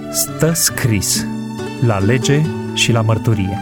Stă scris la lege și la mărturie.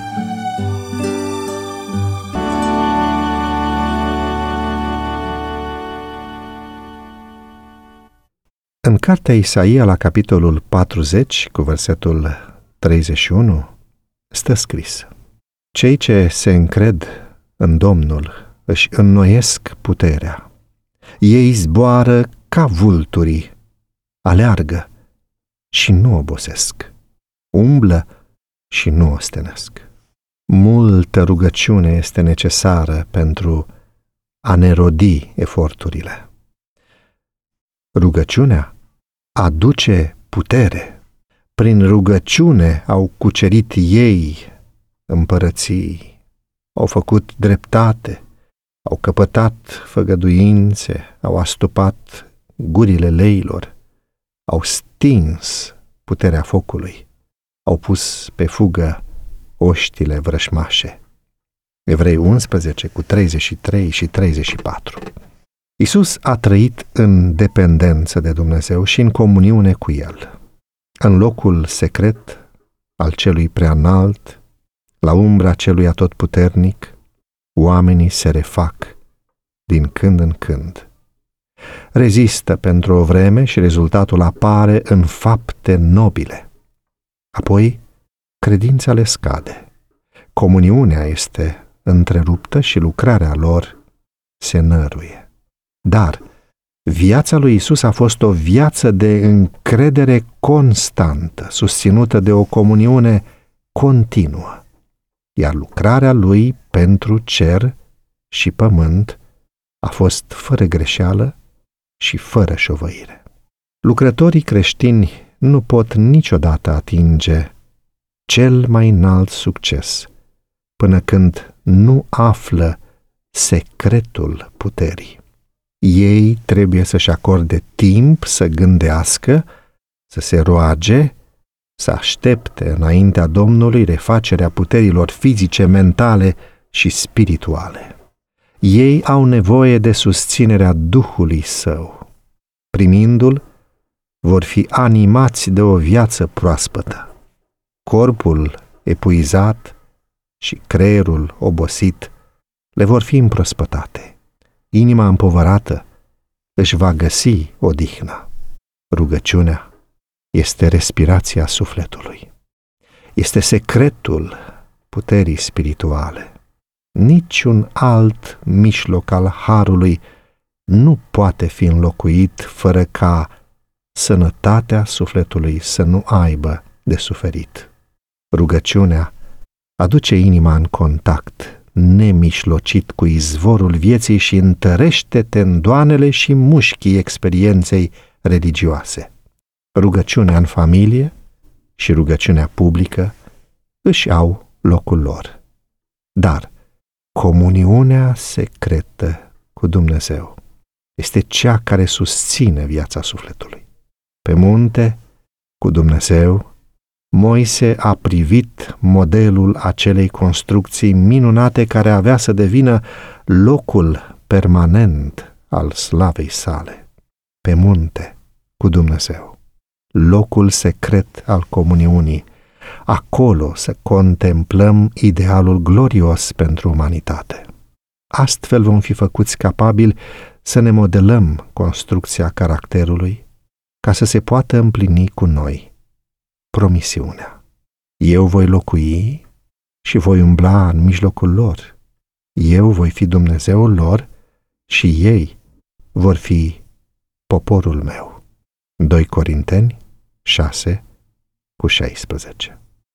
În cartea Isaia, la capitolul 40, cu versetul 31, stă scris: Cei ce se încred în Domnul își înnoiesc puterea. Ei zboară ca vulturii, aleargă și nu obosesc, umblă și nu ostenesc. Multă rugăciune este necesară pentru a ne rodi eforturile. Rugăciunea aduce putere. Prin rugăciune au cucerit ei împărății, au făcut dreptate, au căpătat făgăduințe, au astupat gurile leilor, au stins puterea focului, au pus pe fugă oștile vrășmașe. Evrei 11, cu 33 și 34. Iisus a trăit în dependență de Dumnezeu și în comuniune cu El. În locul secret al celui preanalt, la umbra celui atotputernic, oamenii se refac din când în când. Rezistă pentru o vreme și rezultatul apare în fapte nobile. Apoi, credința le scade. Comuniunea este întreruptă și lucrarea lor se năruie. Dar viața lui Iisus a fost o viață de încredere constantă, susținută de o comuniune continuă, iar lucrarea lui pentru cer și pământ a fost fără greșeală și fără șovăire. Lucrătorii creștini nu pot niciodată atinge cel mai înalt succes până când nu află secretul puterii. Ei trebuie să-și acorde timp să gândească, să se roage, să aștepte înaintea Domnului refacerea puterilor fizice, mentale și spirituale. Ei au nevoie de susținerea Duhului Său. Primindu-l, vor fi animați de o viață proaspătă. Corpul epuizat și creierul obosit le vor fi împrospătate. Inima împovărată își va găsi odihna. Rugăciunea este respirația sufletului. Este secretul puterii spirituale. Niciun alt mijloc al harului nu poate fi înlocuit fără ca sănătatea sufletului să nu aibă de suferit. Rugăciunea aduce inima în contact nemișlocit cu izvorul vieții și întărește tendoanele și mușchii experienței religioase. Rugăciunea în familie și rugăciunea publică își au locul lor. Dar comuniunea secretă cu Dumnezeu este cea care susține viața sufletului. Pe munte, cu Dumnezeu, Moise a privit modelul acelei construcții minunate care avea să devină locul permanent al slavei sale. Pe munte, cu Dumnezeu, locul secret al comuniunii, acolo să contemplăm idealul glorios pentru umanitate. Astfel vom fi făcuți capabili să ne modelăm construcția caracterului ca să se poată împlini cu noi promisiunea: eu voi locui și voi umbla în mijlocul lor. Eu voi fi Dumnezeul lor și ei vor fi poporul meu. 2 Corinteni 6, cu 16.